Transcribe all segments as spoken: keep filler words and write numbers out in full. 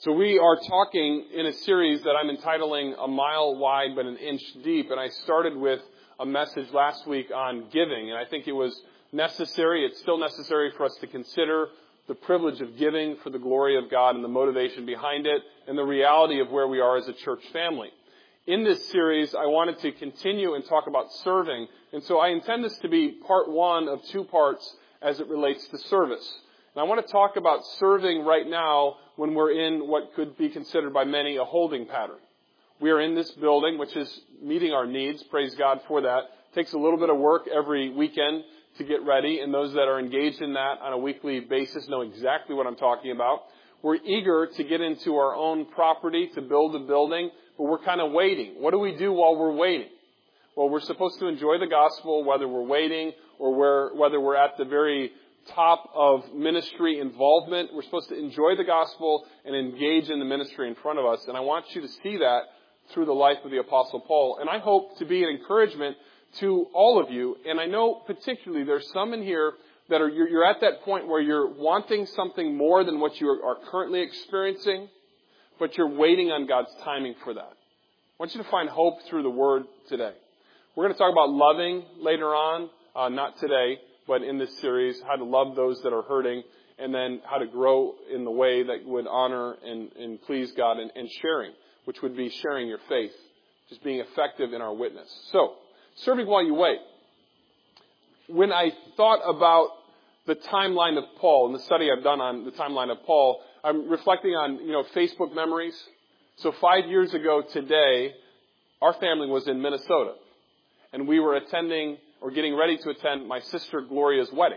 So we are talking in a series that I'm entitling A Mile Wide but an Inch Deep, and I started with a message last week on giving, and I think it was necessary, it's still necessary for us to consider the privilege of giving for the glory of God and the motivation behind it and the reality of where we are as a church family. In this series, I wanted to continue and talk about serving, and so I intend this to be part one of two parts as it relates to service. And I want to talk about serving right now when we're in what could be considered by many a holding pattern. We are in this building, which is meeting our needs. Praise God for that. It takes a little bit of work every weekend to get ready, and those that are engaged in that on a weekly basis know exactly what I'm talking about. We're eager to get into our own property to build a building, but we're kind of waiting. What do we do while we're waiting? Well, we're supposed to enjoy the gospel, whether we're waiting or we're, whether we're at the very top of ministry involvement. We're supposed to enjoy the gospel and engage in the ministry in front of us. And I want you to see that through the life of the Apostle Paul. And I hope to be an encouragement to all of you. And I know particularly there's some in here that are, you're, you're at that point where you're wanting something more than what you are currently experiencing, but you're waiting on God's timing for that. I want you to find hope through the Word today. We're going to talk about loving later on, uh, not today, but in this series, how to love those that are hurting, and then how to grow in the way that would honor and, and please God, and, and sharing, which would be sharing your faith, just being effective in our witness. So, serving while you wait. When I thought about the timeline of Paul, and the study I've done on the timeline of Paul, I'm reflecting on, you know, Facebook memories. So five years ago today, our family was in Minnesota, and we were attending or getting ready to attend my sister Gloria's wedding.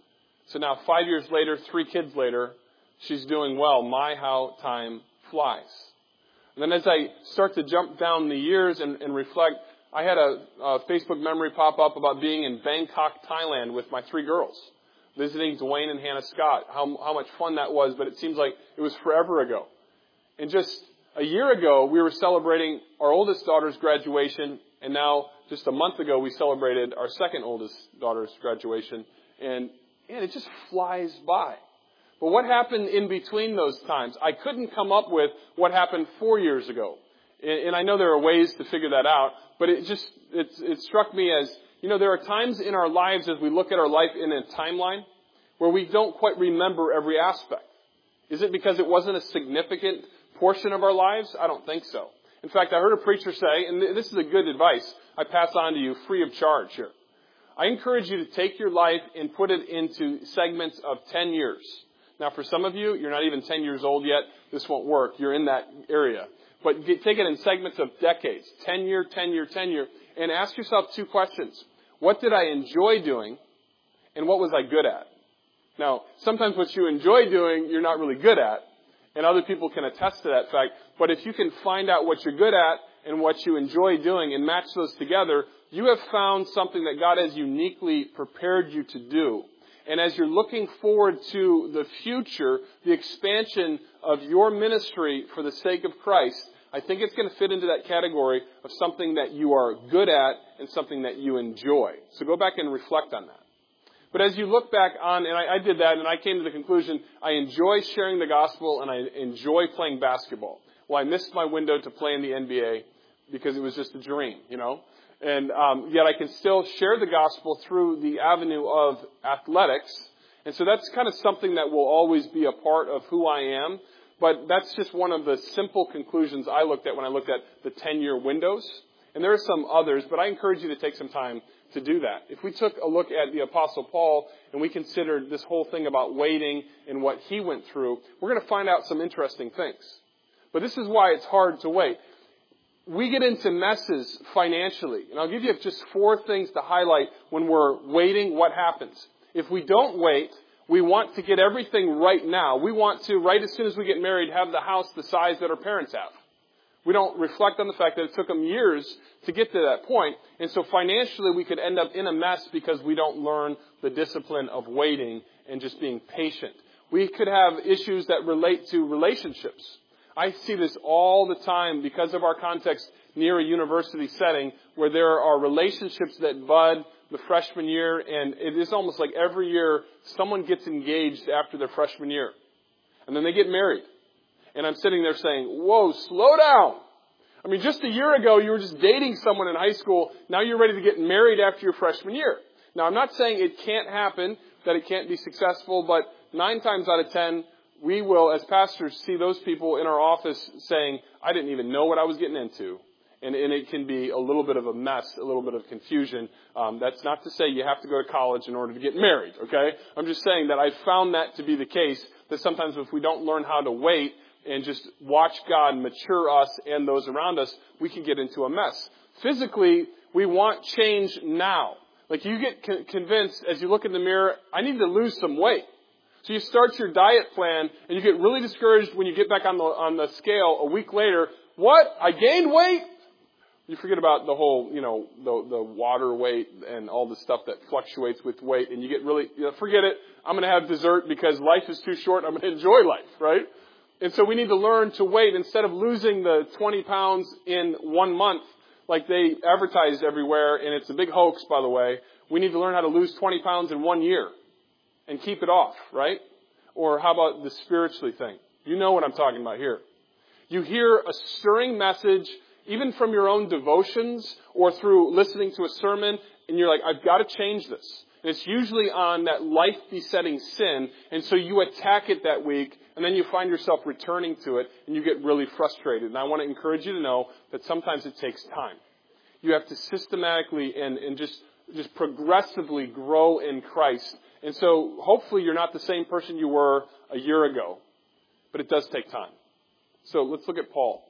So now five years later, three kids later, she's doing well. My, how time flies. And then as I start to jump down the years and, and reflect, I had a, a Facebook memory pop up about being in Bangkok, Thailand with my three girls, visiting Dwayne and Hannah Scott. How, how much fun that was, but it seems like it was forever ago. And just a year ago, we were celebrating our oldest daughter's graduation, and now just a month ago, we celebrated our second oldest daughter's graduation, and, and it just flies by. But what happened in between those times? I couldn't come up with what happened four years ago. And, and I know there are ways to figure that out, but it just, it, it struck me as, you know, there are times in our lives as we look at our life in a timeline where we don't quite remember every aspect. Is it because it wasn't a significant portion of our lives? I don't think so. In fact, I heard a preacher say, and this is a good advice I pass on to you free of charge here. I encourage you to take your life and put it into segments of ten years. Now, for some of you, you're not even ten years old yet. This won't work. You're in that area. But get, take it in segments of decades, ten year, ten year, ten year, and ask yourself two questions. What did I enjoy doing, and what was I good at? Now, sometimes what you enjoy doing, you're not really good at. And other people can attest to that fact. But if you can find out what you're good at and what you enjoy doing and match those together, you have found something that God has uniquely prepared you to do. And as you're looking forward to the future, the expansion of your ministry for the sake of Christ, I think it's going to fit into that category of something that you are good at and something that you enjoy. So go back and reflect on that. But as you look back on, and I, I did that, and I came to the conclusion, I enjoy sharing the gospel, and I enjoy playing basketball. Well, I missed my window to play in the N B A because it was just a dream, you know. And um, yet I can still share the gospel through the avenue of athletics. And so that's kind of something that will always be a part of who I am. But that's just one of the simple conclusions I looked at when I looked at the ten-year windows. And there are some others, but I encourage you to take some time to do that. If we took a look at the Apostle Paul and we considered this whole thing about waiting and what he went through, we're going to find out some interesting things. But this is why it's hard to wait. We get into messes financially. And I'll give you just four things to highlight when we're waiting, what happens. If we don't wait, we want to get everything right now. We want to, right as soon as we get married, have the house the size that our parents have. We don't reflect on the fact that it took them years to get to that point. And so financially, we could end up in a mess because we don't learn the discipline of waiting and just being patient. We could have issues that relate to relationships. I see this all the time because of our context near a university setting where there are relationships that bud the freshman year, and it is almost like every year someone gets engaged after their freshman year. And then they get married. And I'm sitting there saying, whoa, slow down. I mean, just a year ago, you were just dating someone in high school. Now you're ready to get married after your freshman year. Now, I'm not saying it can't happen, that it can't be successful, but nine times out of ten, we will, as pastors, see those people in our office saying, I didn't even know what I was getting into. And, and it can be a little bit of a mess, a little bit of confusion. Um, that's not to say you have to go to college in order to get married, okay? I'm just saying that I've found that to be the case, that sometimes if we don't learn how to wait and just watch God mature us and those around us, we can get into a mess. Physically, we want change now. Like you get con- convinced as you look in the mirror, I need to lose some weight. So you start your diet plan and you get really discouraged when you get back on the, on the scale a week later. What? I gained weight? You forget about the whole, you know, the, the water weight and all the stuff that fluctuates with weight, and you get really, you know, forget it. I'm going to have dessert because life is too short. I'm going to enjoy life, right? And so we need to learn to wait instead of losing the twenty pounds in one month like they advertise everywhere, and it's a big hoax, by the way. We need to learn how to lose twenty pounds in one year and keep it off, right? Or how about the spiritually thing? You know what I'm talking about here. You hear a stirring message, even from your own devotions or through listening to a sermon, and you're like, I've got to change this. And it's usually on that life-besetting sin, and so you attack it that week, and then you find yourself returning to it, and you get really frustrated. And I want to encourage you to know that sometimes it takes time. You have to systematically and, and just, just progressively grow in Christ. And so hopefully you're not the same person you were a year ago, but it does take time. So let's look at Paul.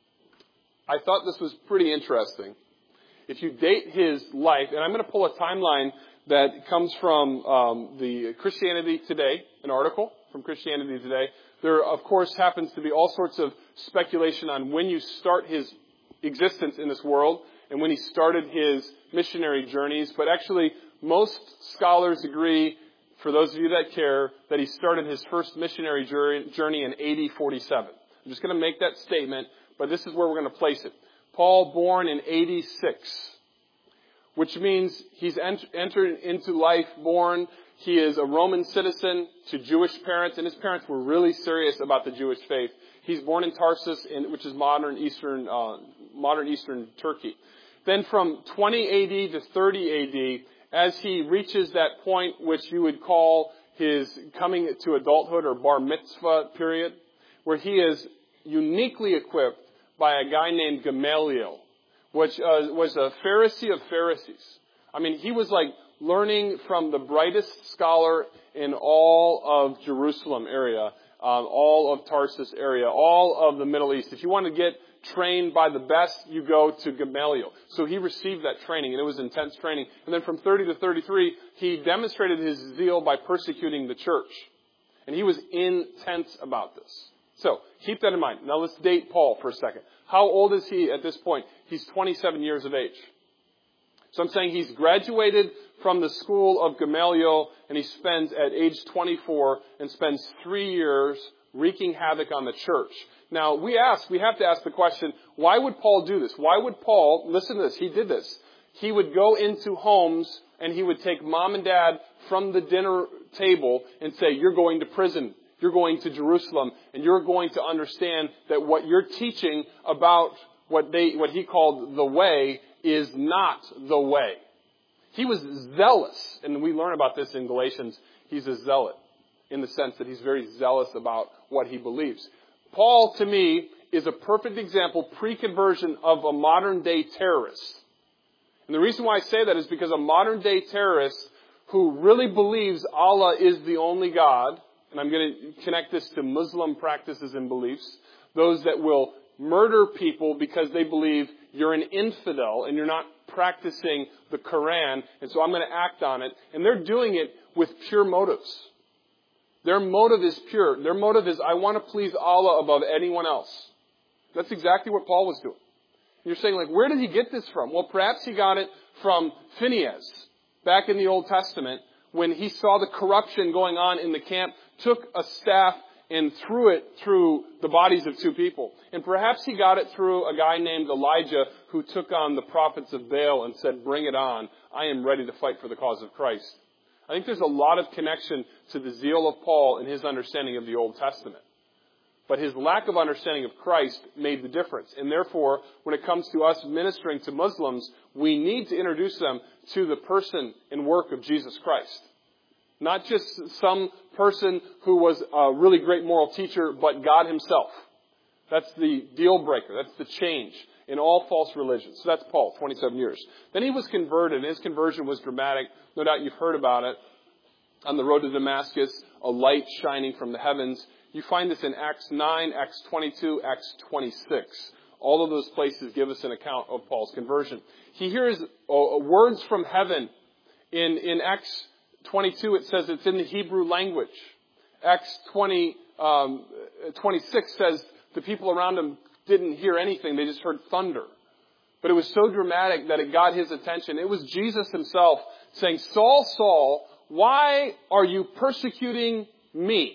I thought this was pretty interesting. If you date his life, and I'm going to pull a timeline that comes from um, the Christianity Today, an article from Christianity Today. There, of course, happens to be all sorts of speculation on when you start his existence in this world and when he started his missionary journeys. But actually, most scholars agree, for those of you that care, that he started his first missionary journey in A D forty-seven. I'm just going to make that statement, but this is where we're going to place it. Paul, born in eighty-six, which means he's ent- entered into life born. He is a Roman citizen to Jewish parents, and his parents were really serious about the Jewish faith. He's born in Tarsus, in, which is modern Eastern, uh, modern Eastern Turkey. Then from twenty A D to thirty A D, as he reaches that point which you would call his coming to adulthood or bar mitzvah period, where he is uniquely equipped by a guy named Gamaliel, which uh, was a Pharisee of Pharisees. I mean, he was like learning from the brightest scholar in all of Jerusalem area, um, all of Tarsus area, all of the Middle East. If you want to get trained by the best, you go to Gamaliel. So he received that training, and it was intense training. And then from thirty to thirty-three, he demonstrated his zeal by persecuting the church. And he was intense about this. So, keep that in mind. Now let's date Paul for a second. How old is he at this point? He's twenty-seven years of age. So I'm saying he's graduated from the school of Gamaliel, and he spends at age twenty-four and spends three years wreaking havoc on the church. Now, we ask, we have to ask the question, why would Paul do this? Why would Paul, listen to this, he did this. He would go into homes and he would take mom and dad from the dinner table and say, you're going to prison. You're going to Jerusalem, and you're going to understand that what you're teaching about what they, what he called the way is not the way. He was zealous, and we learn about this in Galatians. He's a zealot in the sense that he's very zealous about what he believes. Paul, to me, is a perfect example, pre-conversion, of a modern-day terrorist. And the reason why I say that is because a modern-day terrorist who really believes Allah is the only God, and I'm going to connect this to Muslim practices and beliefs, those that will murder people because they believe you're an infidel and you're not practicing the Quran, and so I'm going to act on it. And they're doing it with pure motives. Their motive is pure. Their motive is, I want to please Allah above anyone else. That's exactly what Paul was doing. You're saying, like, where did he get this from? Well, perhaps he got it from Phinehas, back in the Old Testament, when he saw the corruption going on in the camp, took a staff and threw it through the bodies of two people. And perhaps he got it through a guy named Elijah who took on the prophets of Baal and said, bring it on. I am ready to fight for the cause of Christ. I think there's a lot of connection to the zeal of Paul and his understanding of the Old Testament. But his lack of understanding of Christ made the difference. And therefore, when it comes to us ministering to Muslims, we need to introduce them to the person and work of Jesus Christ. Not just some person who was a really great moral teacher, but God himself. That's the deal breaker. That's the change in all false religions. So that's Paul, twenty-seven years. Then he was converted, and his conversion was dramatic. No doubt you've heard about it. On the road to Damascus, a light shining from the heavens. You find this in Acts nine, Acts twenty-two, Acts twenty-six. All of those places give us an account of Paul's conversion. He hears uh, words from heaven. In, in Acts twenty-two, it says it's in the Hebrew language. Acts twenty, um, twenty-six says the people around him didn't hear anything. They just heard thunder. But it was so dramatic that it got his attention. It was Jesus himself saying, Saul, Saul, why are you persecuting me?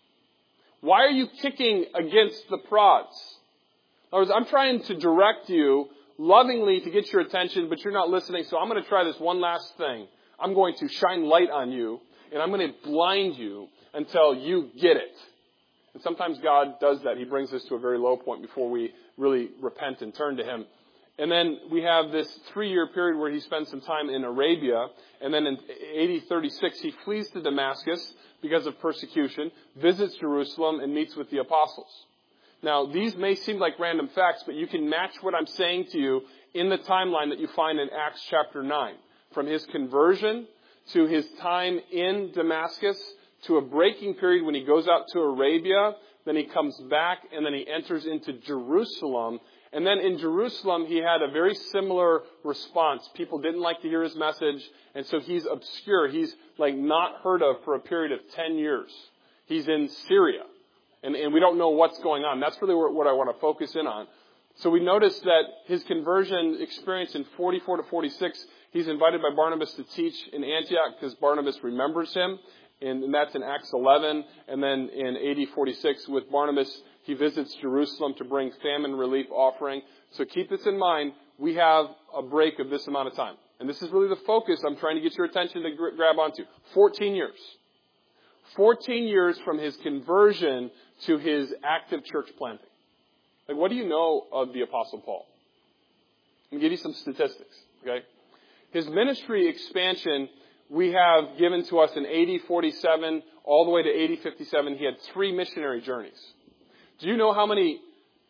Why are you kicking against the prods? In other words, I'm trying to direct you lovingly to get your attention, but you're not listening, so I'm going to try this one last thing. I'm going to shine light on you, and I'm going to blind you until you get it. And sometimes God does that. He brings us to a very low point before we really repent and turn to Him. And then we have this three-year period where he spends some time in Arabia. And then in A D thirty-six, he flees to Damascus because of persecution, visits Jerusalem, and meets with the apostles. Now, these may seem like random facts, but you can match what I'm saying to you in the timeline that you find in Acts chapter nine. From his conversion to his time in Damascus to a breaking period when he goes out to Arabia, then he comes back, and then he enters into Jerusalem. And then in Jerusalem, he had a very similar response. People didn't like to hear his message, and so he's obscure. He's like not heard of for a period of ten years. He's in Syria, and, and we don't know what's going on. That's really what I want to focus in on. So we notice that his conversion experience in forty-four to forty-six, he's invited by Barnabas to teach in Antioch because Barnabas remembers him, and, and that's in Acts eleven. And then in A D forty-six with Barnabas, he visits Jerusalem to bring famine relief offering. So keep this in mind. We have a break of this amount of time. And this is really the focus I'm trying to get your attention to grab onto. fourteen years. fourteen years from his conversion to his active church planting. Like, what do you know of the Apostle Paul? Let me give you some statistics, okay? His ministry expansion, we have given to us in A D forty-seven all the way to A D fifty-seven. He had three missionary journeys. Do you know how many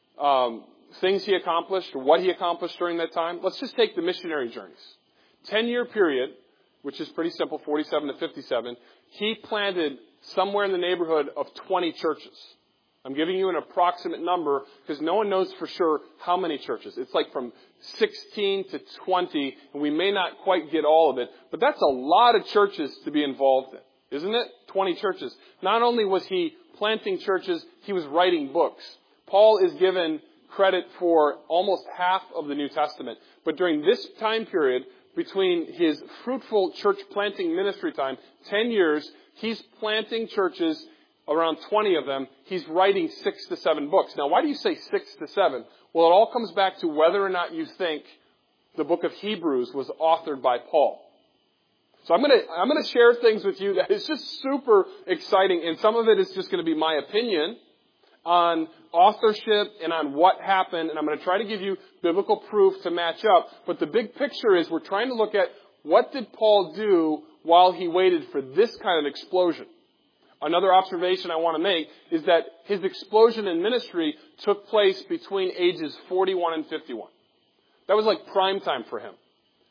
um, things he accomplished or what he accomplished during that time? Let's just take the missionary journeys. Ten-year period, which is pretty simple, forty-seven to fifty-seven, he planted somewhere in the neighborhood of twenty churches. I'm giving you an approximate number because no one knows for sure how many churches. It's like from sixteen to twenty, and we may not quite get all of it, but that's a lot of churches to be involved in, isn't it? twenty churches. Not only was he planting churches, he was writing books. Paul is given credit for almost half of the New Testament. But during this time period, between his fruitful church planting ministry time, ten years, he's planting churches, around twenty of them. He's writing six to seven books. Now, why do you say six to seven? Well, it all comes back to whether or not you think the book of Hebrews was authored by Paul. So I'm going to I'm going to share things with you that is just super exciting, and some of it is just going to be my opinion on authorship and on what happened, and I'm going to try to give you biblical proof to match up. But the big picture is we're trying to look at what did Paul do while he waited for this kind of explosion. Another observation I want to make is that his explosion in ministry took place between ages forty-one and fifty-one. That was like prime time for him.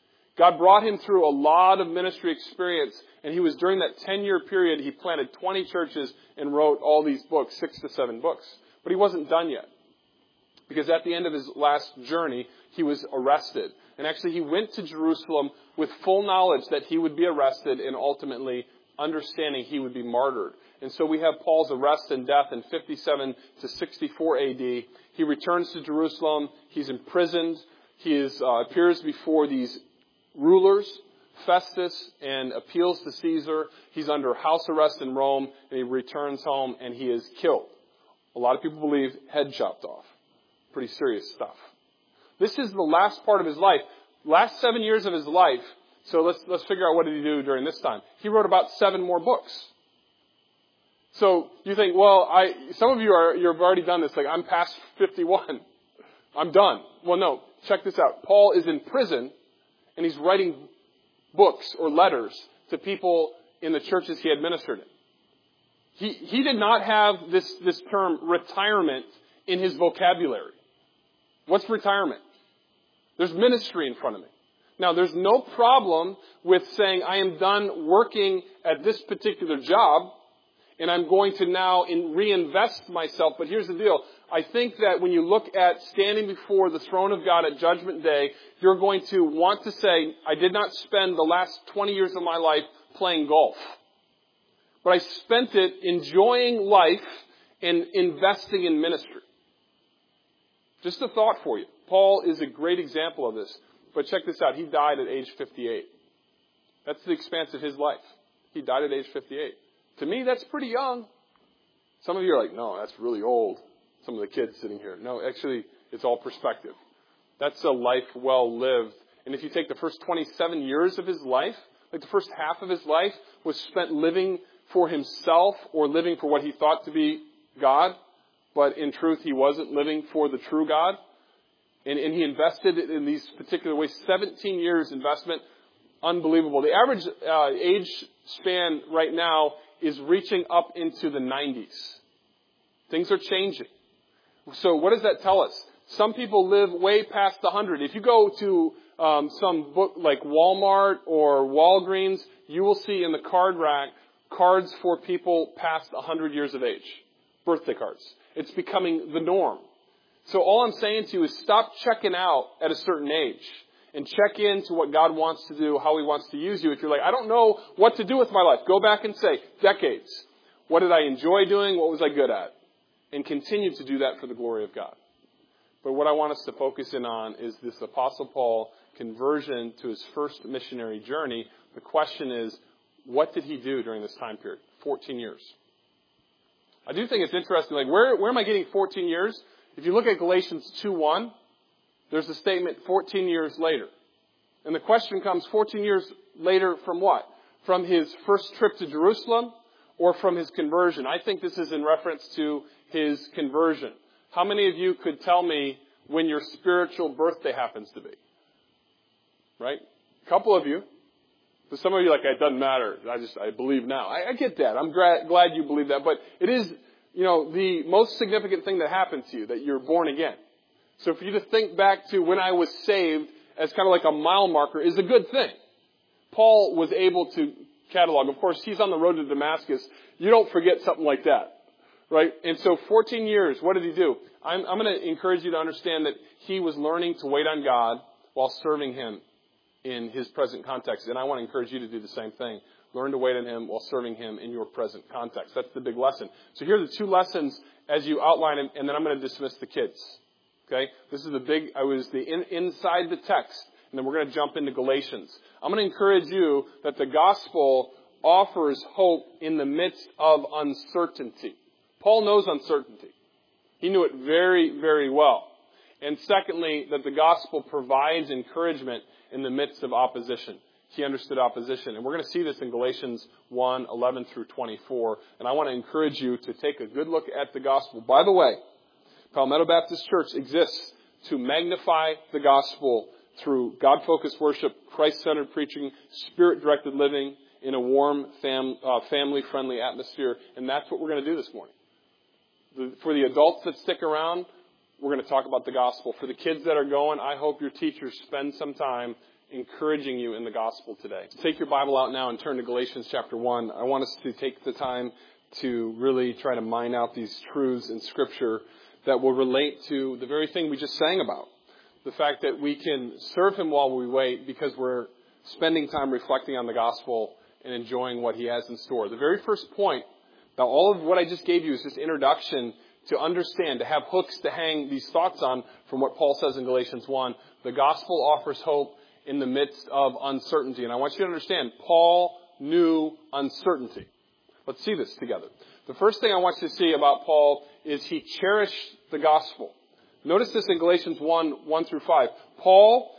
God brought him through a lot of ministry experience, and he was during that ten-year period, he planted twenty churches and wrote all these books, six to seven books. But he wasn't done yet. Because at the end of his last journey, he was arrested. And actually, he went to Jerusalem with full knowledge that he would be arrested and ultimately understanding he would be martyred. And so we have Paul's arrest and death in fifty-seven to sixty-four A D. He returns to Jerusalem. He's imprisoned. He is, uh, appears before these rulers, Festus, and appeals to Caesar. He's under house arrest in Rome, and he returns home, and he is killed. A lot of people believe head chopped off. Pretty serious stuff. This is the last part of his life. Last seven years of his life. So let's let's figure out what did he do during this time. He wrote about seven more books. So you think, well, I, some of you are, you've already done this. Like, I'm past fifty-one. I'm done. Well, no. Check this out. Paul is in prison, and he's writing books or letters to people in the churches he had ministered in. He, he did not have this, this term retirement in his vocabulary. What's retirement? There's ministry in front of me. Now, there's no problem with saying I am done working at this particular job and I'm going to now in reinvest myself. But here's the deal. I think that when you look at standing before the throne of God at Judgment Day, you're going to want to say, I did not spend the last twenty years of my life playing golf. But I spent it enjoying life and investing in ministry. Just a thought for you. Paul is a great example of this. But check this out. He died at age fifty-eight. That's the expanse of his life. He died at age fifty-eight. To me, that's pretty young. Some of you are like, no, that's really old. Some of the kids sitting here. No, actually, it's all perspective. That's a life well lived. And if you take the first twenty-seven years of his life, like the first half of his life was spent living for himself or living for what he thought to be God, but in truth, he wasn't living for the true God. And, and he invested in these particular ways. seventeen years investment. Unbelievable. The average uh, age span right now is reaching up into the nineties. Things are changing. So what does that tell us? Some people live way past one hundred. If you go to um, some book like Walmart or Walgreens, you will see in the card rack cards for people past one hundred years of age. Birthday cards. It's becoming the norm. So all I'm saying to you is stop checking out at a certain age and check into what God wants to do, how He wants to use you. If you're like, I don't know what to do with my life, go back and say, decades. What did I enjoy doing? What was I good at? And continue to do that for the glory of God. But what I want us to focus in on is this Apostle Paul conversion to his first missionary journey. The question is, what did he do during this time period? fourteen years. I do think it's interesting. Like, where, where am I getting fourteen years? If you look at Galatians two one, there's a statement fourteen years later. And the question comes, fourteen years later from what? From his first trip to Jerusalem or from his conversion? I think this is in reference to his conversion. How many of you could tell me when your spiritual birthday happens to be? Right? A couple of you. But some of you are like, it doesn't matter. I just, I believe now. I, I get that. I'm gra- glad you believe that. But it is, you know, the most significant thing that happened to you, that you're born again. So for you to think back to when I was saved as kind of like a mile marker is a good thing. Paul was able to catalog. Of course, he's on the road to Damascus. You don't forget something like that. Right? And so fourteen years, what did he do? I'm, I'm going to encourage you to understand that he was learning to wait on God while serving Him in His present context. And I want to encourage you to do the same thing. Learn to wait on Him while serving Him in your present context. That's the big lesson. So here are the two lessons as you outline them, and then I'm going to dismiss the kids. Okay? This is the big, I was the in, inside the text, and then we're going to jump into Galatians. I'm going to encourage you that the gospel offers hope in the midst of uncertainty. Paul knows uncertainty. He knew it very, very well. And secondly, that the gospel provides encouragement in the midst of opposition. He understood opposition. And we're going to see this in Galatians one, eleven through twenty-four. And I want to encourage you to take a good look at the gospel. By the way, Palmetto Baptist Church exists to magnify the gospel through God-focused worship, Christ-centered preaching, Spirit-directed living in a warm, fam, uh, family-friendly atmosphere. And that's what we're going to do this morning. For the adults that stick around, we're going to talk about the gospel. For the kids that are going, I hope your teachers spend some time encouraging you in the gospel today. Take your Bible out now and turn to Galatians chapter one. I want us to take the time to really try to mine out these truths in Scripture that will relate to the very thing we just sang about. The fact that we can serve Him while we wait because we're spending time reflecting on the gospel and enjoying what He has in store. The very first point. Now, all of what I just gave you is just introduction to understand, to have hooks to hang these thoughts on from what Paul says in Galatians one. The gospel offers hope in the midst of uncertainty. And I want you to understand, Paul knew uncertainty. Let's see this together. The first thing I want you to see about Paul is he cherished the gospel. Notice this in Galatians one, one through five. Paul,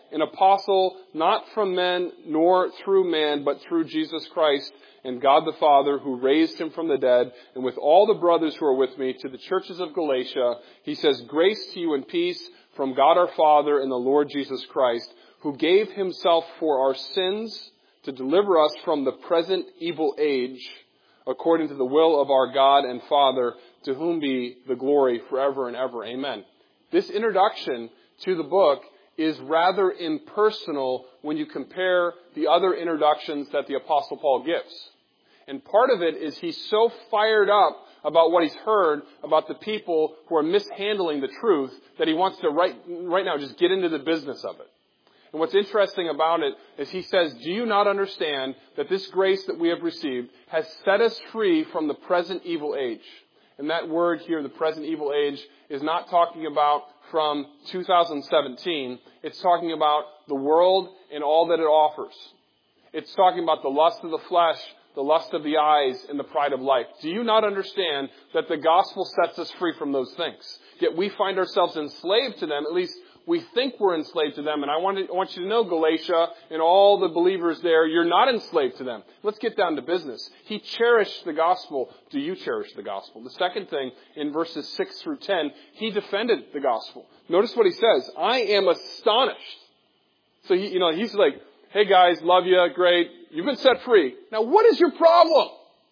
an apostle, not from men nor through man, but through Jesus Christ and God the Father, who raised him from the dead, and with all the brothers who are with me, to the churches of Galatia, he says, grace to you and peace from God our Father and the Lord Jesus Christ, who gave himself for our sins to deliver us from the present evil age, according to the will of our God and Father, to whom be the glory forever and ever. Amen. This introduction to the book is rather impersonal when you compare the other introductions that the Apostle Paul gives. And part of it is he's so fired up about what he's heard about the people who are mishandling the truth that he wants to right, right now just get into the business of it. And what's interesting about it is he says, do you not understand that this grace that we have received has set us free from the present evil age? And that word here, the present evil age, is not talking about from two thousand seventeen. It's talking about the world and all that it offers. It's talking about the lust of the flesh, the lust of the eyes, and the pride of life. Do you not understand that the gospel sets us free from those things? Yet we find ourselves enslaved to them, at least we think we're enslaved to them. And I want, to, I want you to know, Galatia and all the believers there, you're not enslaved to them. Let's get down to business. He cherished the gospel. Do you cherish the gospel? The second thing, in verses six through ten, he defended the gospel. Notice what he says. I am astonished. So, he, you know, he's like, hey guys, love you, great. You've been set free. Now what is your problem?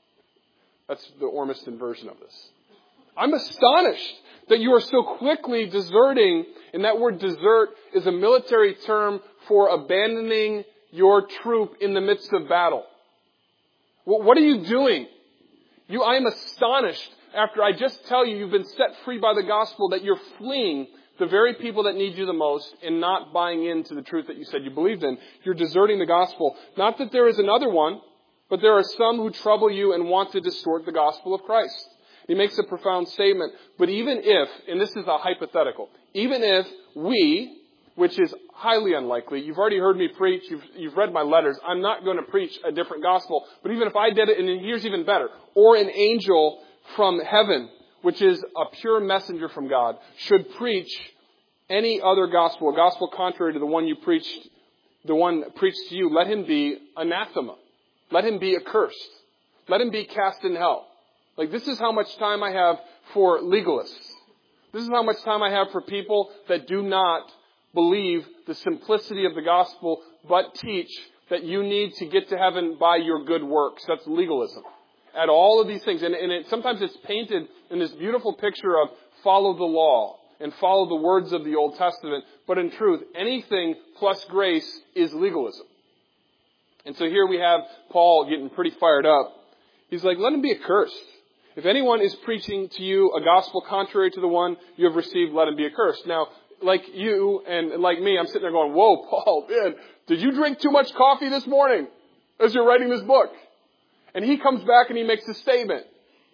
That's the Ormiston version of this. I'm astonished that you are so quickly deserting, and that word desert is a military term for abandoning your troop in the midst of battle. What are you doing? You, I am astonished after I just tell you you've been set free by the gospel that you're fleeing the very people that need you the most and not buying into the truth that you said you believed in. You're deserting the gospel. Not that there is another one, but there are some who trouble you and want to distort the gospel of Christ. He makes a profound statement. But even if, and this is a hypothetical, even if we, which is highly unlikely, you've already heard me preach, you've, you've read my letters, I'm not going to preach a different gospel, but even if I did it, and here's even better, or an angel from heaven, which is a pure messenger from God, should preach any other gospel, a gospel contrary to the one you preached, the one preached to you, let him be anathema. Let him be accursed. Let him be cast in hell. Like, this is how much time I have for legalists. This is how much time I have for people that do not believe the simplicity of the gospel, but teach that you need to get to heaven by your good works. That's legalism. At all of these things. And, and it, sometimes it's painted in this beautiful picture of follow the law and follow the words of the Old Testament. But in truth, anything plus grace is legalism. And so here we have Paul getting pretty fired up. He's like, let him be accursed. If anyone is preaching to you a gospel contrary to the one you have received, let him be accursed. Now, like you and like me, I'm sitting there going, whoa, Paul, man, did you drink too much coffee this morning as you're writing this book? And he comes back and he makes a statement.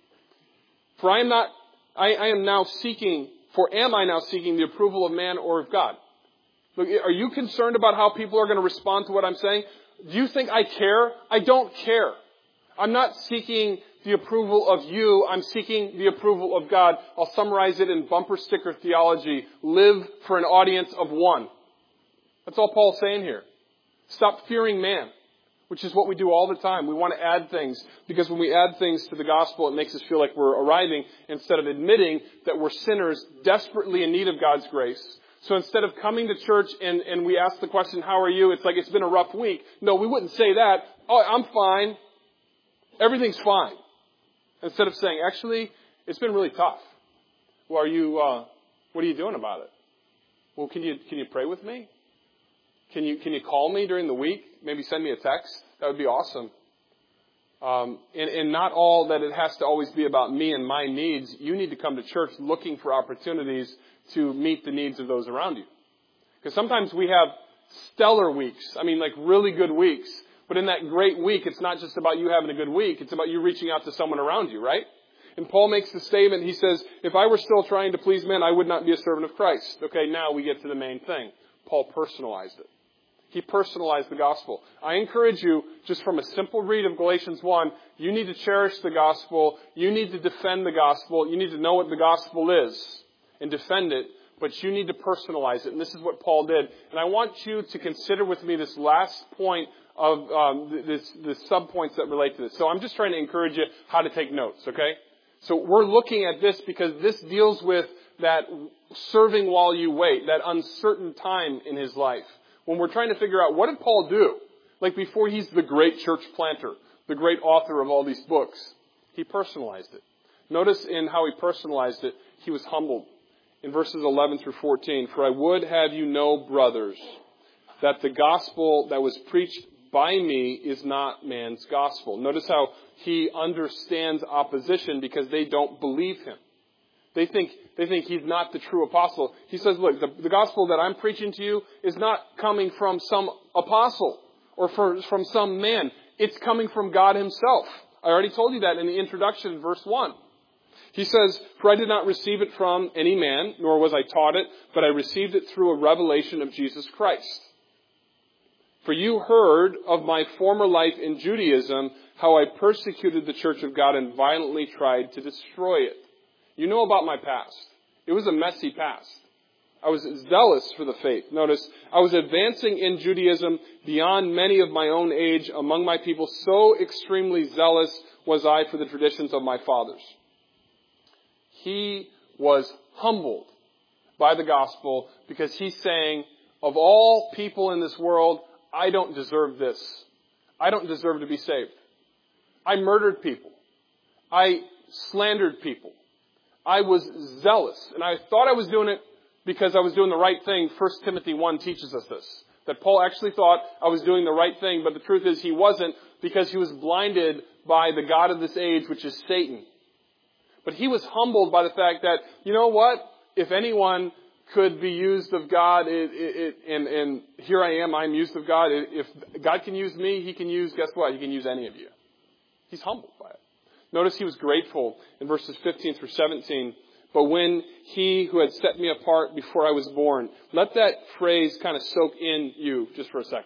For I am not, I, I am now seeking, for am I now seeking the approval of man or of God? Look, are you concerned about how people are going to respond to what I'm saying? Do you think I care? I don't care. I'm not seeking the approval of you. I'm seeking the approval of God. I'll summarize it in bumper sticker theology. Live for an audience of one. That's all Paul's saying here. Stop fearing man, which is what we do all the time. We want to add things because when we add things to the gospel, it makes us feel like we're arriving instead of admitting that we're sinners desperately in need of God's grace. So instead of coming to church and, and we ask the question, how are you? It's like, it's been a rough week. No, we wouldn't say that. Oh, I'm fine. Everything's fine. Instead of saying, actually, it's been really tough. Well, are you, uh, what are you doing about it? Well, can you, can you pray with me? Can you, can you call me during the week? Maybe send me a text? That would be awesome. Um, and, and not all that it has to always be about me and my needs. You need to come to church looking for opportunities to meet the needs of those around you. Because sometimes we have stellar weeks. I mean, like really good weeks. But in that great week, it's not just about you having a good week. It's about you reaching out to someone around you, right? And Paul makes the statement. He says, if I were still trying to please men, I would not be a servant of Christ. Okay, now we get to the main thing. Paul personalized it. He personalized the gospel. I encourage you, just from a simple read of Galatians one, you need to cherish the gospel. You need to defend the gospel. You need to know what the gospel is and defend it. but you need to personalize it. And this is what Paul did. And I want you to consider with me this last point of um, this, the sub-points that relate to this. So I'm just trying to encourage you how to take notes, okay? So we're looking at this because this deals with that serving while you wait, that uncertain time in his life. When we're trying to figure out, what did Paul do? Like before he's the great church planter, the great author of all these books, he personalized it. Notice in how he personalized it, he was humbled. In verses eleven through fourteen, for I would have you know, brothers, that the gospel that was preached by me is not man's gospel. Notice how he understands opposition because they don't believe him. They think, they think he's not the true apostle. He says, look, the, the gospel that I'm preaching to you is not coming from some apostle or for, from some man. It's coming from God himself. I already told you that in the introduction, verse one. He says, for I did not receive it from any man, nor was I taught it, but I received it through a revelation of Jesus Christ. For you heard of my former life in Judaism, how I persecuted the church of God and violently tried to destroy it. You know about my past. It was a messy past. I was zealous for the faith. Notice, I was advancing in Judaism beyond many of my own age among my people. So extremely zealous was I for the traditions of my fathers. He was humbled by the gospel because he's saying, of all people in this world, I don't deserve this. I don't deserve to be saved. I murdered people. I slandered people. I was zealous. And I thought I was doing it because I was doing the right thing. First Timothy one teaches us this. That Paul actually thought I was doing the right thing, but the truth is he wasn't, because he was blinded by the god of this age, which is Satan. But he was humbled by the fact that, you know what? If anyone could be used of God, it, it, it, and, and here I am, I'm used of God. If God can use me, he can use, guess what? He can use any of you. He's humbled by it. Notice he was grateful in verses fifteen through seventeen. But when he who had set me apart before I was born. Let that phrase kind of soak in you just for a second.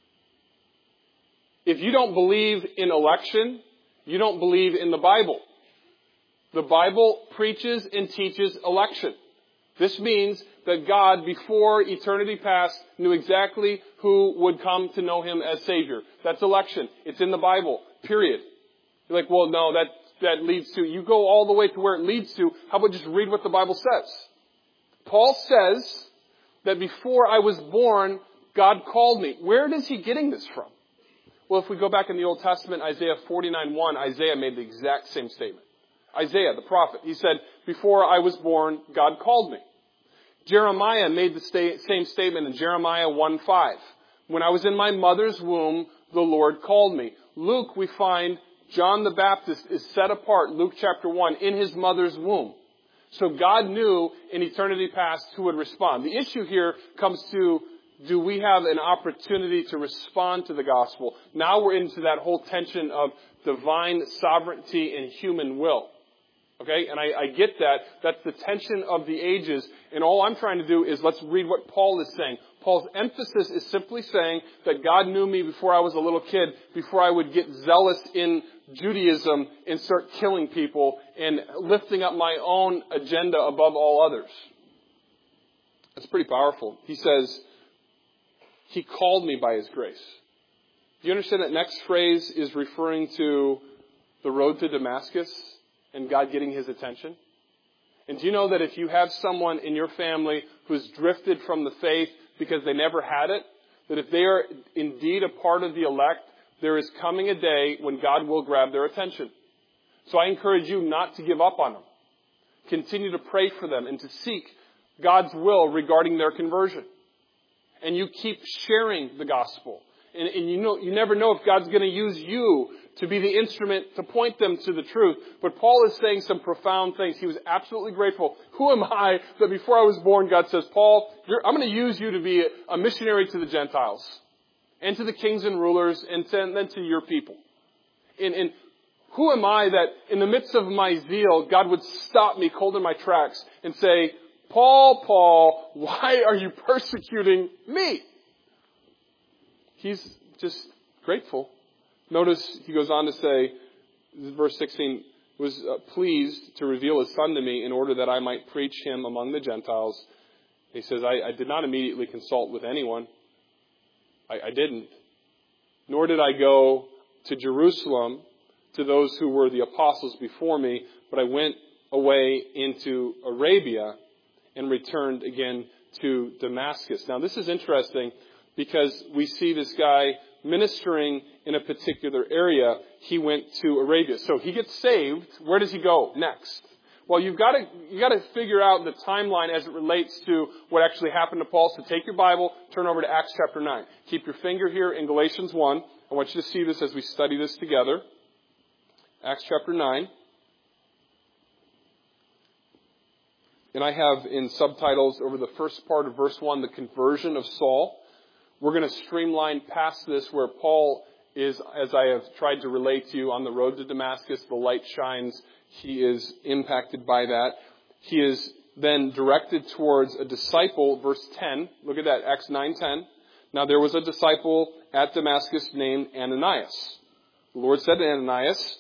If you don't believe in election, you don't believe in the Bible. The Bible preaches and teaches election. This means that God, before eternity past, knew exactly who would come to know him as Savior. That's election. It's in the Bible. Period. You're like, well, no, that, that leads to, you go all the way to where it leads to. How about just read what the Bible says? Paul says that before I was born, God called me. Where is he getting this from? Well, if we go back in the Old Testament, Isaiah forty-nine one, Isaiah made the exact same statement. Isaiah, the prophet, he said, before I was born, God called me. Jeremiah made the sta- same statement in Jeremiah one five. When I was in my mother's womb, the Lord called me. Luke, we find John the Baptist is set apart, Luke chapter one, in his mother's womb. So God knew in eternity past who would respond. The issue here comes to, do we have an opportunity to respond to the gospel? Now we're into that whole tension of divine sovereignty and human will. Okay, and I, I get that. That's the tension of the ages. And all I'm trying to do is let's read what Paul is saying. Paul's emphasis is simply saying that God knew me before I was a little kid, before I would get zealous in Judaism and start killing people and lifting up my own agenda above all others. That's pretty powerful. He says, he called me by his grace. Do you understand that next phrase is referring to the road to Damascus and God getting his attention? And do you know that if you have someone in your family who's drifted from the faith because they never had it, that if they are indeed a part of the elect, there is coming a day when God will grab their attention. So I encourage you not to give up on them. Continue to pray for them and to seek God's will regarding their conversion. And you keep sharing the gospel. And, and you know, you never know if God's going to use you to be the instrument to point them to the truth. But Paul is saying some profound things. He was absolutely grateful. Who am I that before I was born, God says, Paul, you're, I'm going to use you to be a, a missionary to the Gentiles and to the kings and rulers and, to, and then to your people. And, and who am I that in the midst of my zeal, God would stop me cold in my tracks and say, Paul, Paul, why are you persecuting me? He's just grateful. Notice he goes on to say, verse sixteen, was uh, pleased to reveal his son to me in order that I might preach him among the Gentiles, He says, I, I did not immediately consult with anyone. I, I didn't. Nor did I go to Jerusalem to those who were the apostles before me, but I went away into Arabia and returned again to Damascus. Now, this is interesting because we see this guy ministering in a particular area. He went to Arabia. So he gets saved. Where does he go next? Well, you've got to, you got to figure out the timeline as it relates to what actually happened to Paul. So take your Bible, turn over to Acts chapter nine. Keep your finger here in Galatians one. I want you to see this as we study this together. Acts chapter nine. And I have in subtitles over the first part of verse one, the conversion of Saul. We're going to streamline past this where Paul is, as I have tried to relate to you, on the road to Damascus. The light shines. He is impacted by that. He is then directed towards a disciple, verse ten. Look at that, Acts nine ten. Now there was a disciple at Damascus named Ananias. The Lord said to Ananias,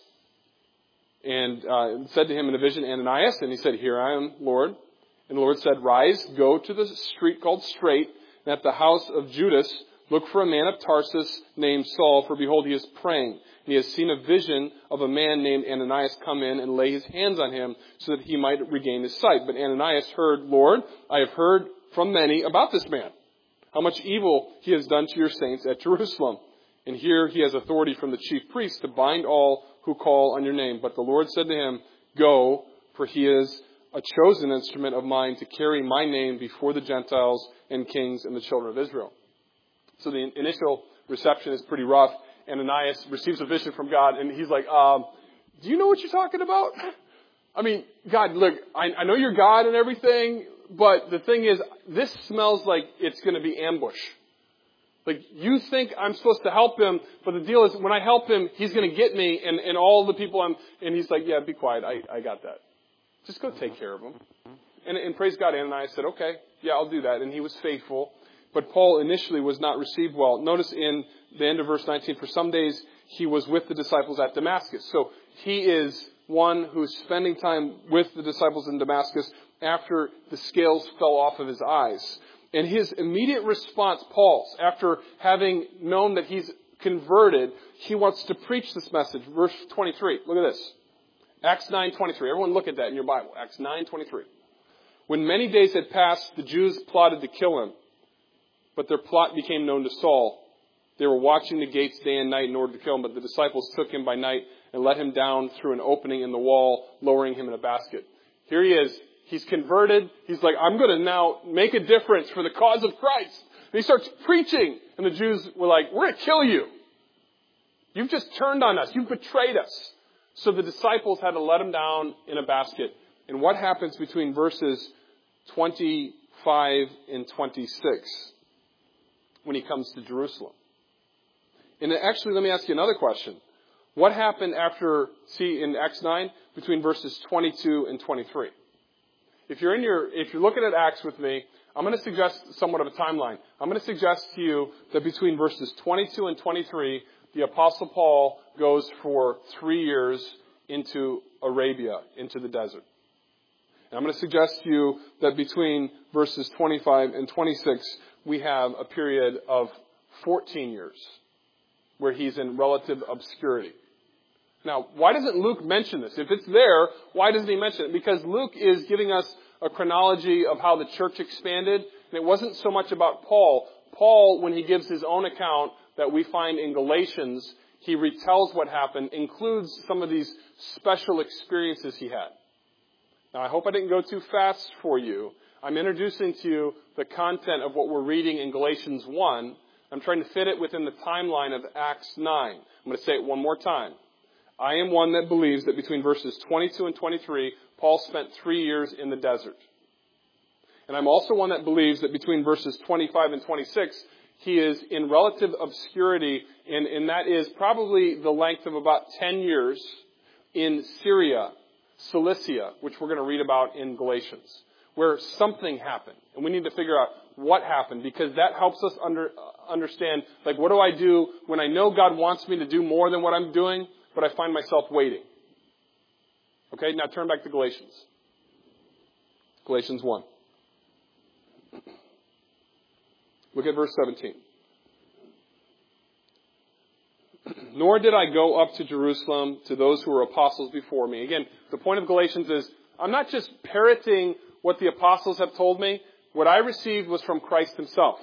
and uh, said to him in a vision, Ananias, and he said, Here I am, Lord. And the Lord said, Rise, go to the street called Straight, and at the house of Judas, look for a man of Tarsus named Saul, for behold, he is praying. And he has seen a vision of a man named Ananias come in and lay his hands on him so that he might regain his sight. But Ananias heard, Lord, I have heard from many about this man, how much evil he has done to your saints at Jerusalem. And here he has authority from the chief priests to bind all who call on your name. But the Lord said to him, Go, for he is a chosen instrument of mine to carry my name before the Gentiles and kings and the children of Israel. So the initial reception is pretty rough. Ananias receives a vision from God, and he's like, um, do you know what you're talking about? I mean, God, look, I, I know you're God and everything, but the thing is, this smells like it's going to be ambush. Like, you think I'm supposed to help him, but the deal is, when I help him, he's going to get me, and, and all the people I'm, and he's like, yeah, be quiet, I, I got that. Just go take care of him. And, and praise God, Ananias said, okay, yeah, I'll do that. And he was faithful. But Paul initially was not received well. Notice in the end of verse nineteen, for some days he was with the disciples at Damascus. So he is one who's spending time with the disciples in Damascus after the scales fell off of his eyes. And his immediate response, Paul's, after having known that he's converted, he wants to preach this message. Verse twenty-three, look at this. Acts nine twenty-three. Everyone look at that in your Bible. Acts nine twenty-three. When many days had passed, the Jews plotted to kill him. But their plot became known to Saul. They were watching the gates day and night in order to kill him, but the disciples took him by night and let him down through an opening in the wall, lowering him in a basket. Here he is. He's converted. He's like, I'm going to now make a difference for the cause of Christ. And he starts preaching. And the Jews were like, we're going to kill you. You've just turned on us. You've betrayed us. So the disciples had to let him down in a basket. And what happens between verses twenty-five and twenty-six? When he comes to Jerusalem. And actually, let me ask you another question. What happened after, see in Acts nine, between verses twenty-two and twenty-three? If you're in your, if you're looking at Acts with me, I'm going to suggest somewhat of a timeline. I'm going to suggest to you that between verses twenty-two and twenty-three, the Apostle Paul goes for three years into Arabia, into the desert. And I'm going to suggest to you that between verses twenty-five and twenty-six, we have a period of fourteen years where he's in relative obscurity. Now, why doesn't Luke mention this? If it's there, why doesn't he mention it? Because Luke is giving us a chronology of how the church expanded, and it wasn't so much about Paul. Paul, when he gives his own account that we find in Galatians, he retells what happened, includes some of these special experiences he had. Now, I hope I didn't go too fast for you. I'm introducing to you the content of what we're reading in Galatians one. I'm trying to fit it within the timeline of Acts nine. I'm going to say it one more time. I am one that believes that between verses twenty-two and twenty-three, Paul spent three years in the desert. And I'm also one that believes that between verses twenty-five and twenty-six, he is in relative obscurity, and, and that is probably the length of about ten years in Syria, Cilicia, which we're going to read about in Galatians, where something happened. And we need to figure out what happened, because that helps us under, uh, understand, like, what do I do when I know God wants me to do more than what I'm doing, but I find myself waiting? Okay, now turn back to Galatians. Galatians one. Look at verse seventeen. Nor did I go up to Jerusalem to those who were apostles before me. Again, the point of Galatians is, I'm not just parroting what the apostles have told me. What I received was from Christ himself.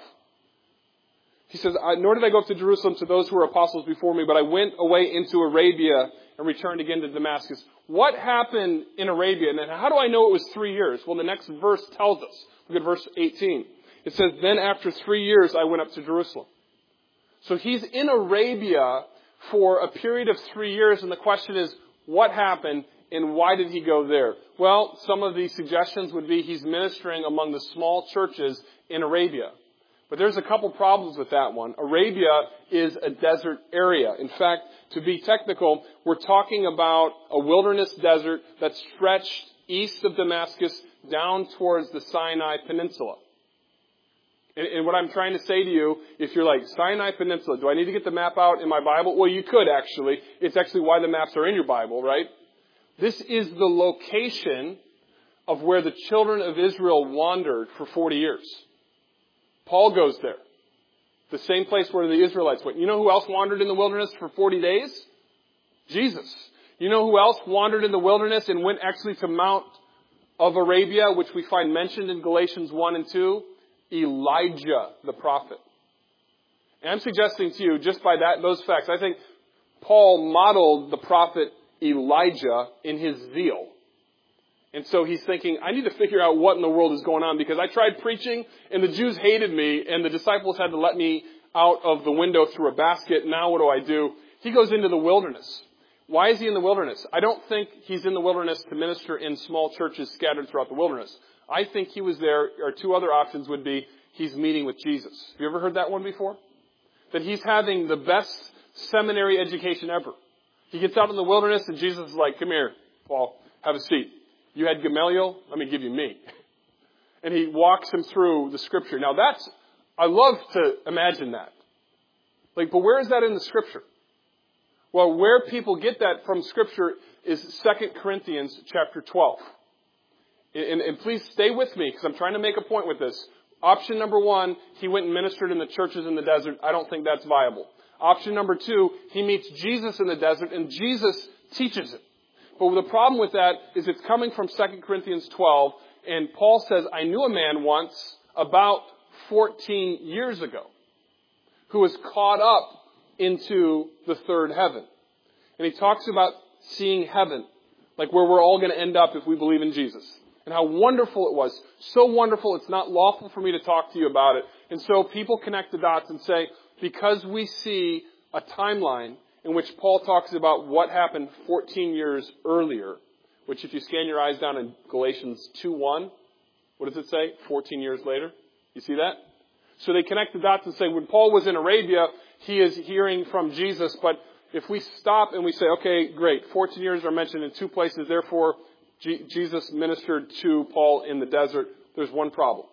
He says, nor did I go up to Jerusalem to those who were apostles before me, but I went away into Arabia and returned again to Damascus. What happened in Arabia? And how do I know it was three years? Well, the next verse tells us. Look at verse eighteen. It says, then after three years I went up to Jerusalem. So he's in Arabia for a period of three years, and the question is, what happened and why did he go there? Well, some of the suggestions would be he's ministering among the small churches in Arabia. But there's a couple problems with that one. Arabia is a desert area. In fact, to be technical, we're talking about a wilderness desert that stretched east of Damascus down towards the Sinai Peninsula. And, and what I'm trying to say to you, if you're like, Sinai Peninsula, do I need to get the map out in my Bible? Well, you could actually. It's actually why the maps are in your Bible, right? This is the location of where the children of Israel wandered for forty years. Paul goes there. The same place where the Israelites went. You know who else wandered in the wilderness for forty days? Jesus. You know who else wandered in the wilderness and went actually to Mount of Arabia, which we find mentioned in Galatians one and two? Elijah, the prophet. And I'm suggesting to you, just by that, those facts, I think Paul modeled the prophet Elijah in his zeal. And so he's thinking, I need to figure out what in the world is going on, because I tried preaching and the Jews hated me and the disciples had to let me out of the window through a basket. Now what do I do? He goes into the wilderness. Why is he in the wilderness? I don't think he's in the wilderness to minister in small churches scattered throughout the wilderness. I think he was there, or two other options would be he's meeting with Jesus. Have you ever heard that one before? That he's having the best seminary education ever. He gets out in the wilderness and Jesus is like, come here, Paul, have a seat. You had Gamaliel, let me give you me. And he walks him through the scripture. Now that's, I love to imagine that. Like, but where is that in the scripture? Well, where people get that from scripture is Second Corinthians chapter twelve. And, and please stay with me, because I'm trying to make a point with this. Option number one, he went and ministered in the churches in the desert. I don't think that's viable. Option number two, he meets Jesus in the desert, and Jesus teaches him. But the problem with that is it's coming from Second Corinthians twelve, and Paul says, I knew a man once, about fourteen years ago, who was caught up into the third heaven. And he talks about seeing heaven, like where we're all going to end up if we believe in Jesus. And how wonderful it was. So wonderful, it's not lawful for me to talk to you about it. And so people connect the dots and say, because we see a timeline in which Paul talks about what happened fourteen years earlier, which if you scan your eyes down in Galatians two one, what does it say? fourteen years later. You see that? So they connect the dots and say, when Paul was in Arabia, he is hearing from Jesus. But if we stop and we say, okay, great, fourteen years are mentioned in two places, therefore G- Jesus ministered to Paul in the desert, there's one problem.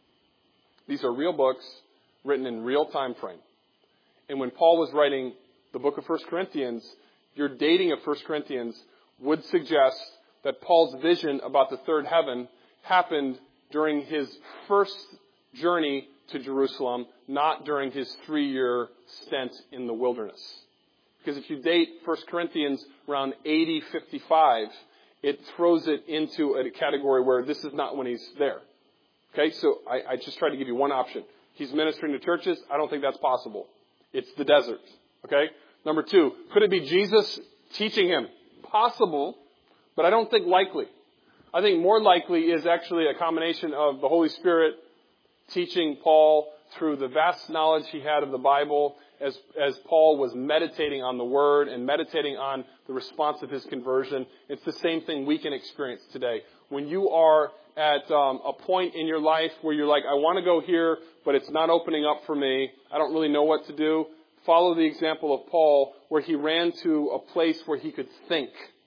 These are real books written in real time frame. And when Paul was writing the book of First Corinthians, your dating of First Corinthians would suggest that Paul's vision about the third heaven happened during his first journey to Jerusalem, not during his three-year stint in the wilderness. Because if you date First Corinthians around A D fifty-five, it throws it into a category where this is not when he's there. Okay, so I, I just tried to give you one option. He's ministering to churches. I don't think that's possible. It's the desert. Okay? Number two, could it be Jesus teaching him? Possible, but I don't think likely. I think more likely is actually a combination of the Holy Spirit teaching Paul through the vast knowledge he had of the Bible as, as Paul was meditating on the Word and meditating on the response of his conversion. It's the same thing we can experience today. When you are at um, a point in your life where you're like, I want to go here, but it's not opening up for me. I don't really know what to do. Follow the example of Paul, where he ran to a place where he could think.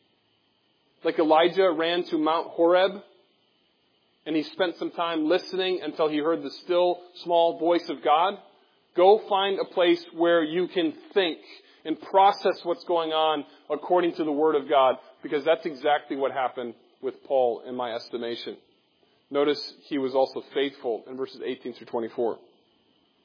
Like Elijah ran to Mount Horeb, and he spent some time listening until he heard the still, small voice of God. Go find a place where you can think and process what's going on according to the Word of God, because that's exactly what happened with Paul, in my estimation. Notice he was also faithful in verses eighteen through twenty-four.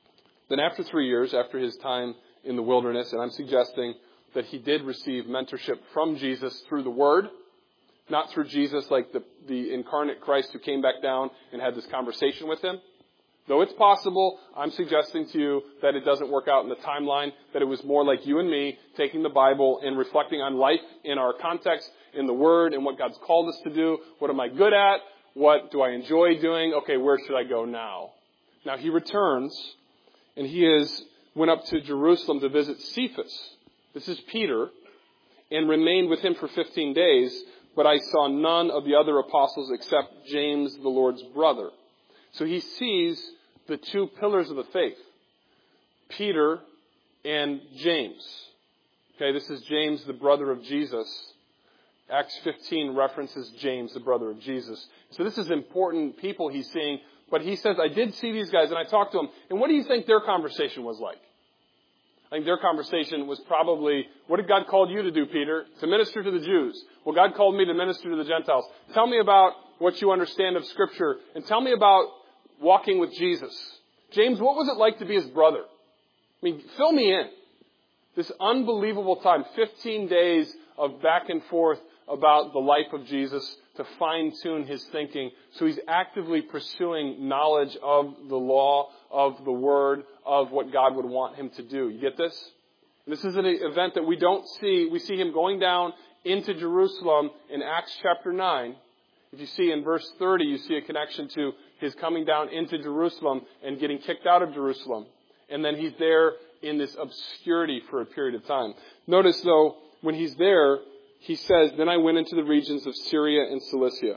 Then after three years, after his time in the wilderness, and I'm suggesting that he did receive mentorship from Jesus through the Word, not through Jesus like the, the incarnate Christ who came back down and had this conversation with him. Though it's possible, I'm suggesting to you that it doesn't work out in the timeline, that it was more like you and me taking the Bible and reflecting on life in our context, in the Word, and what God's called us to do. What am I good at? What do I enjoy doing? Okay, where should I go now? Now he returns, and he is went up to Jerusalem to visit Cephas. This is Peter, and remained with him for fifteen days, but I saw none of the other apostles except James, the Lord's brother. So he sees the two pillars of the faith, Peter and James. Okay, this is James, the brother of Jesus. Acts fifteen references James, the brother of Jesus. So this is important people he's seeing. But he says, I did see these guys, and I talked to them. And what do you think their conversation was like? I think their conversation was probably, what did God call you to do, Peter? To minister to the Jews. Well, God called me to minister to the Gentiles. Tell me about what you understand of Scripture. And tell me about walking with Jesus. James, what was it like to be his brother? I mean, fill me in. This unbelievable time, fifteen days of back and forth about the life of Jesus to fine-tune his thinking. So he's actively pursuing knowledge of the law, of the Word, of what God would want him to do. You get this? This is an event that we don't see. We see him going down into Jerusalem in Acts chapter nine. If you see in verse thirty, you see a connection to his coming down into Jerusalem and getting kicked out of Jerusalem. And then he's there in this obscurity for a period of time. Notice, though, when he's there, he says, then I went into the regions of Syria and Cilicia.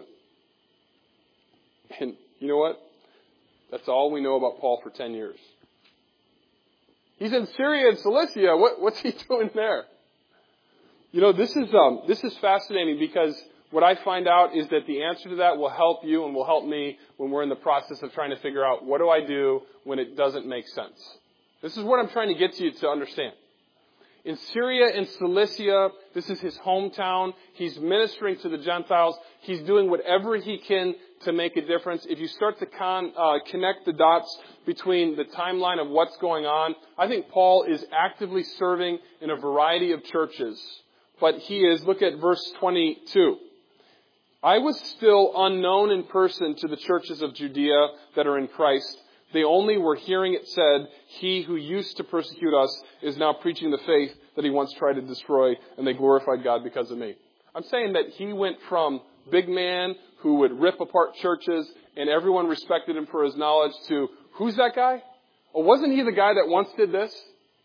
And you know what? That's all we know about Paul for ten years. He's in Syria and Cilicia. What, what's he doing there? You know, this is um, this is fascinating because what I find out is that the answer to that will help you and will help me when we're in the process of trying to figure out what do I do when it doesn't make sense. This is what I'm trying to get to you to understand. In Syria and Cilicia, this is his hometown. He's ministering to the Gentiles. He's doing whatever he can to make a difference. If you start to con, uh, connect the dots between the timeline of what's going on, I think Paul is actively serving in a variety of churches. But he is, look at verse twenty-two. I was still unknown in person to the churches of Judea that are in Christ. They only were hearing it said, he who used to persecute us is now preaching the faith that he once tried to destroy, and they glorified God because of me. I'm saying that he went from big man who would rip apart churches and everyone respected him for his knowledge to, who's that guy? Oh, wasn't he the guy that once did this?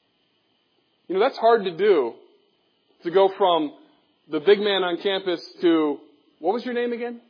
You know, that's hard to do, to go from the big man on campus to, what was your name again?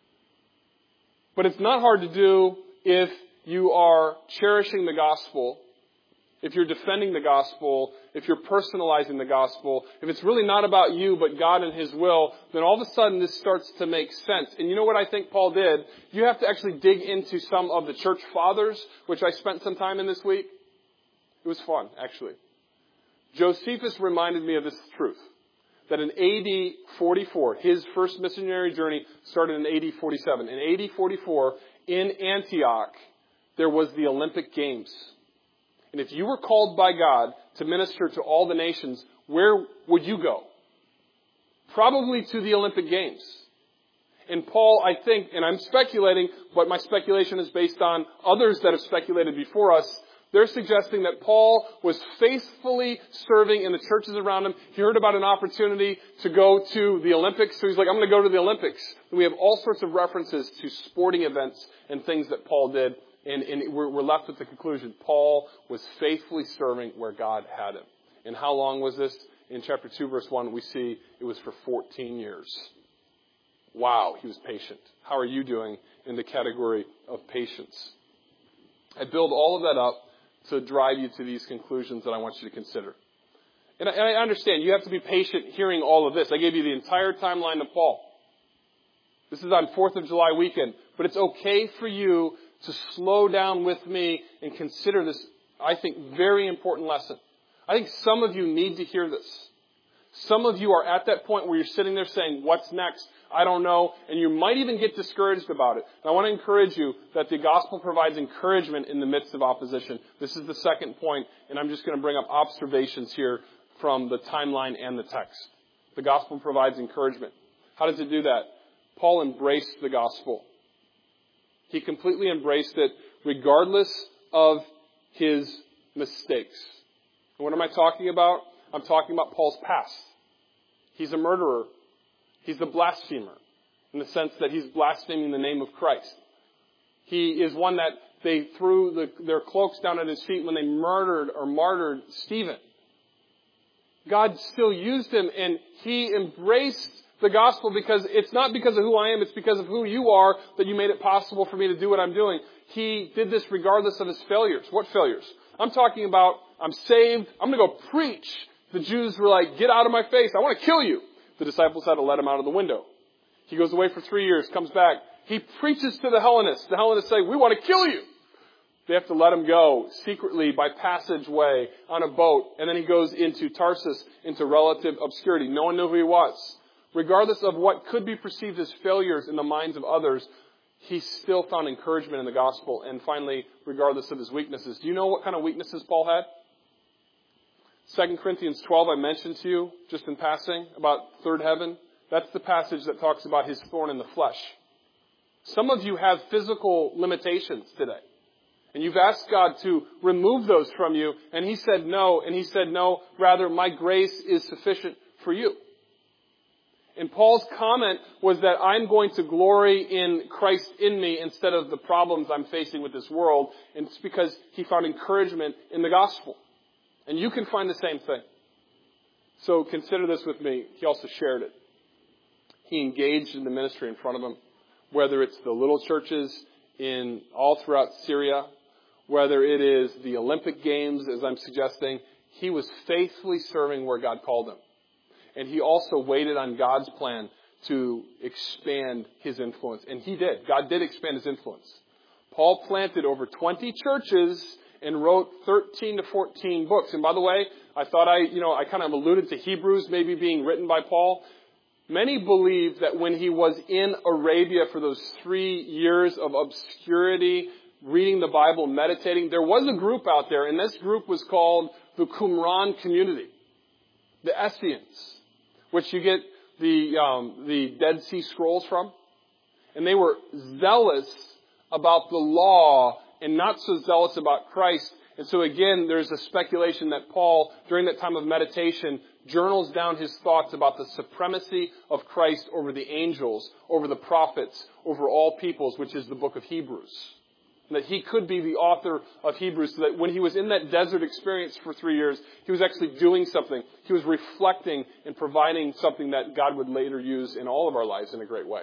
But it's not hard to do if you are cherishing the gospel, if you're defending the gospel, if you're personalizing the gospel, if it's really not about you but God and His will, then all of a sudden this starts to make sense. And you know what I think Paul did? You have to actually dig into some of the church fathers, which I spent some time in this week. It was fun, actually. Josephus reminded me of this truth, that in A D forty-four, his first missionary journey started in A D forty-seven. In A D forty-four, in Antioch, there was the Olympic Games. And if you were called by God to minister to all the nations, where would you go? Probably to the Olympic Games. And Paul, I think, and I'm speculating, but my speculation is based on others that have speculated before us, they're suggesting that Paul was faithfully serving in the churches around him. He heard about an opportunity to go to the Olympics, so he's like, I'm going to go to the Olympics. And we have all sorts of references to sporting events and things that Paul did. And, and we're, we're left with the conclusion, Paul was faithfully serving where God had him. And how long was this? In chapter two, verse one, we see it was for fourteen years. Wow, he was patient. How are you doing in the category of patience? I build all of that up to drive you to these conclusions that I want you to consider. And I, and I understand you have to be patient hearing all of this. I gave you the entire timeline of Paul. This is on fourth of July weekend. But it's okay for you to slow down with me and consider this, I think, very important lesson. I think some of you need to hear this. Some of you are at that point where you're sitting there saying, what's next? I don't know, and you might even get discouraged about it. And I want to encourage you that the gospel provides encouragement in the midst of opposition. This is the second point, and I'm just going to bring up observations here from the timeline and the text. The gospel provides encouragement. How does it do that? Paul embraced the gospel. He completely embraced it regardless of his mistakes. And what am I talking about? I'm talking about Paul's past. He's a murderer. He's a blasphemer in the sense that he's blaspheming the name of Christ. He is one that they threw the, their cloaks down at his feet when they murdered or martyred Stephen. God still used him, and he embraced the gospel because it's not because of who I am, it's because of who you are that you made it possible for me to do what I'm doing. He did this regardless of his failures. What failures? I'm talking about, I'm saved, I'm going to go preach. The Jews were like, get out of my face, I want to kill you. The disciples had to let him out of the window. He goes away for three years, comes back. He preaches to the Hellenists. The Hellenists say, we want to kill you. They have to let him go secretly by passageway on a boat. And then he goes into Tarsus, into relative obscurity. No one knew who he was. Regardless of what could be perceived as failures in the minds of others, he still found encouragement in the gospel. And finally, regardless of his weaknesses. Do you know what kind of weaknesses Paul had? Second Corinthians twelve, I mentioned to you just in passing about third heaven. That's the passage that talks about his thorn in the flesh. Some of you have physical limitations today. And you've asked God to remove those from you. And he said no. And he said no, rather my grace is sufficient for you. And Paul's comment was that I'm going to glory in Christ in me instead of the problems I'm facing with this world. And it's because he found encouragement in the gospel. And you can find the same thing. So consider this with me. He also shared it. He engaged in the ministry in front of him, whether it's the little churches in all throughout Syria, whether it is the Olympic Games, as I'm suggesting. He was faithfully serving where God called him. And he also waited on God's plan to expand his influence. And he did. God did expand his influence. Paul planted over twenty churches and wrote thirteen to fourteen books. And by the way, I thought I, you know, I kind of alluded to Hebrews maybe being written by Paul. Many believe that when he was in Arabia for those three years of obscurity, reading the Bible, meditating, there was a group out there, and this group was called the Qumran community, the Essenes, which you get the um, the Dead Sea Scrolls from. And they were zealous about the law and not so zealous about Christ. And so again, there's a speculation that Paul, during that time of meditation, journals down his thoughts about the supremacy of Christ over the angels, over the prophets, over all peoples, which is the book of Hebrews. And that he could be the author of Hebrews, so that when he was in that desert experience for three years, he was actually doing something. He was reflecting and providing something that God would later use in all of our lives in a great way.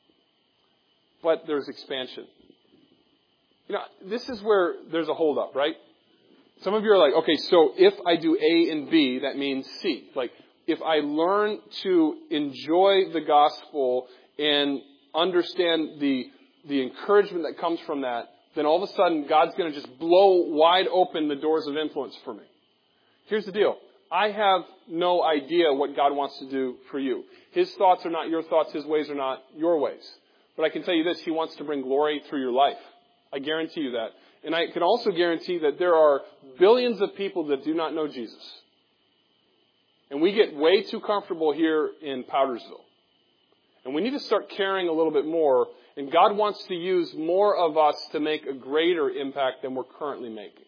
But there's expansion. You know, this is where there's a holdup, right? Some of you are like, okay, so if I do A and B, that means C. Like, if I learn to enjoy the gospel and understand the the encouragement that comes from that, then all of a sudden God's going to just blow wide open the doors of influence for me. Here's the deal. I have no idea what God wants to do for you. His thoughts are not your thoughts. His ways are not your ways. But I can tell you this, he wants to bring glory through your life. I guarantee you that. And I can also guarantee that there are billions of people that do not know Jesus. And we get way too comfortable here in Powdersville. And we need to start caring a little bit more. And God wants to use more of us to make a greater impact than we're currently making.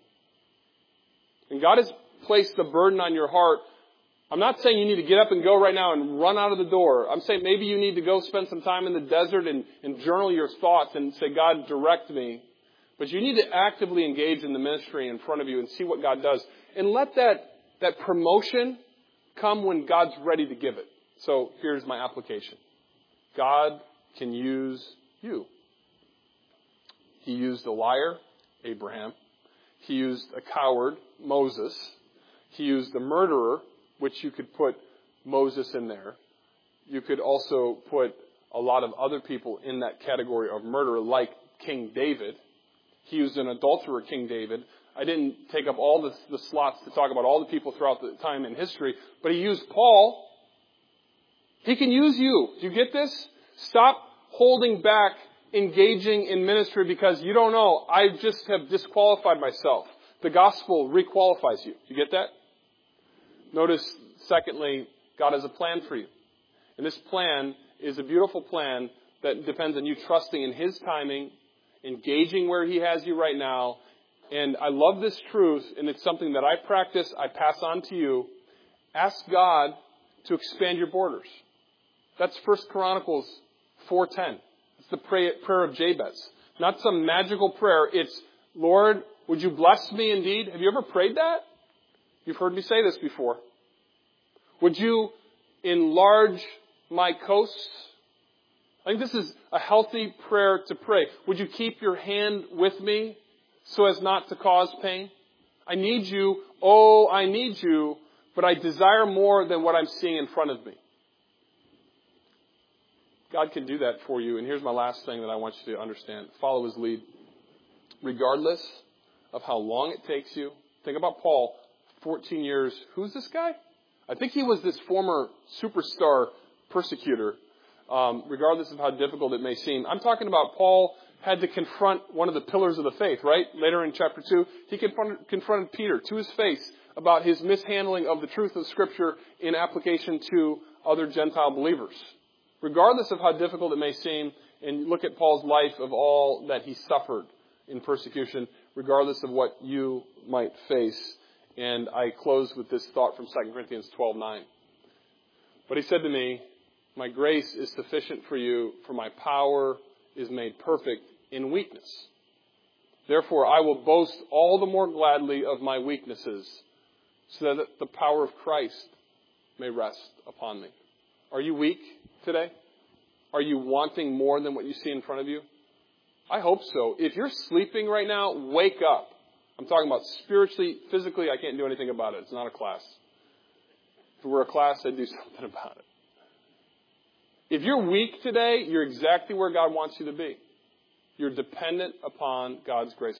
And God has placed the burden on your heart. I'm not saying you need to get up and go right now and run out of the door. I'm saying maybe you need to go spend some time in the desert and, and journal your thoughts and say, God, direct me. But you need to actively engage in the ministry in front of you and see what God does. And let that, that promotion come when God's ready to give it. So here's my application. God can use you. He used a liar, Abraham. He used a coward, Moses. He used a murderer, which you could put Moses in there. You could also put a lot of other people in that category of murderer, like King David. He used an adulterer, King David. I didn't take up all the, the slots to talk about all the people throughout the time in history, but he used Paul. He can use you. Do you get this? Stop holding back engaging in ministry because you don't know. I just have disqualified myself. The gospel requalifies you. You get that? Notice, secondly, God has a plan for you. And this plan is a beautiful plan that depends on you trusting in His timing, engaging where He has you right now. And I love this truth, and it's something that I practice, I pass on to you. Ask God to expand your borders. That's First Chronicles four ten. It's the prayer of Jabez. Not some magical prayer. It's, Lord, would you bless me indeed? Have you ever prayed that? You've heard me say this before. Would you enlarge my coasts? I think this is a healthy prayer to pray. Would you keep your hand with me so as not to cause pain? I need you. Oh, I need you. But I desire more than what I'm seeing in front of me. God can do that for you. And here's my last thing that I want you to understand. Follow His lead. Regardless of how long it takes you. Think about Paul. fourteen years. Who's this guy? I think he was this former superstar persecutor. Um, regardless of how difficult it may seem. I'm talking about Paul had to confront one of the pillars of the faith, right? Later in chapter two, he confronted, confronted Peter to his face about his mishandling of the truth of Scripture in application to other Gentile believers. Regardless of how difficult it may seem, and look at Paul's life of all that he suffered in persecution, regardless of what you might face. And I close with this thought from Second Corinthians twelve nine. But he said to me, my grace is sufficient for you, for my power is made perfect in weakness. Therefore, I will boast all the more gladly of my weaknesses, so that the power of Christ may rest upon me. Are you weak today? Are you wanting more than what you see in front of you? I hope so. If you're sleeping right now, wake up. I'm talking about spiritually, physically, I can't do anything about it. It's not a class. If it were a class, I'd do something about it. If you're weak today, you're exactly where God wants you to be. You're dependent upon God's grace.